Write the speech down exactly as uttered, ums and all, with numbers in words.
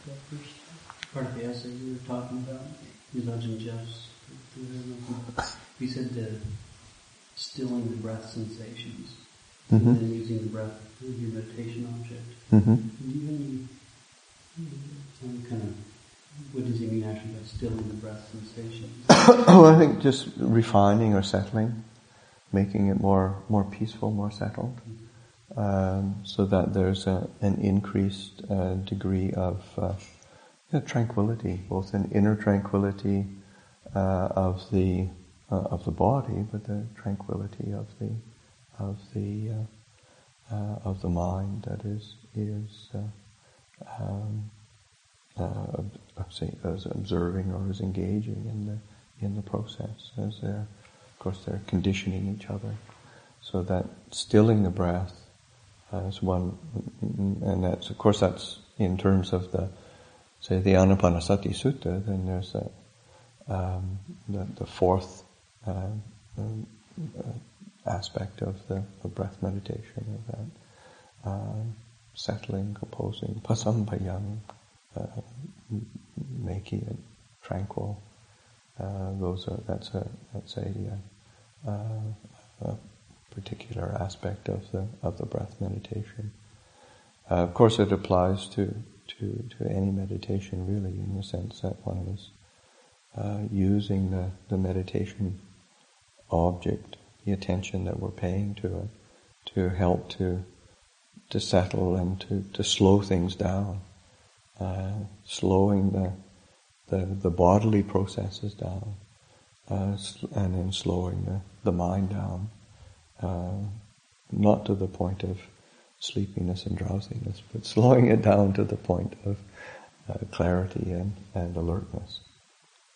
that first part of the essay you were talking about, Elijah Jeff's, he said the stilling the breath sensations, mm-hmm. and then using the breath as your meditation object. Mm-hmm. Do you have any, some kind of, what does he mean actually by stilling the breath sensations? Oh, I think just refining or settling, making it more more peaceful, more settled, mm-hmm. um, so that there's a, an increased uh, degree of uh, you know, tranquility, both an inner tranquility uh, of the uh, of the body, but the tranquility of the of the uh, uh, of the mind that is is uh, um, uh, say as observing or as engaging in the in the process, as they're of course they're conditioning each other, so that stilling the breath as one, and that's of course that's in terms of the say the Anapanasati Sutta. Then there's a um, the, the fourth uh, um, uh, aspect of the, the breath meditation, of that uh, settling, composing, pasampayang, uh, making it tranquil. Uh, those are that's a that's a, uh, a particular aspect of the of the breath meditation. Uh, of course, it applies to, to to any meditation, really, in the sense that one is uh, using the, the meditation object, the attention that we're paying to it, to help to to settle and to, to slow things down, uh, slowing the the the bodily processes down, uh, and then slowing the, the mind down, uh, not to the point of sleepiness and drowsiness, but slowing it down to the point of uh, clarity and, and alertness.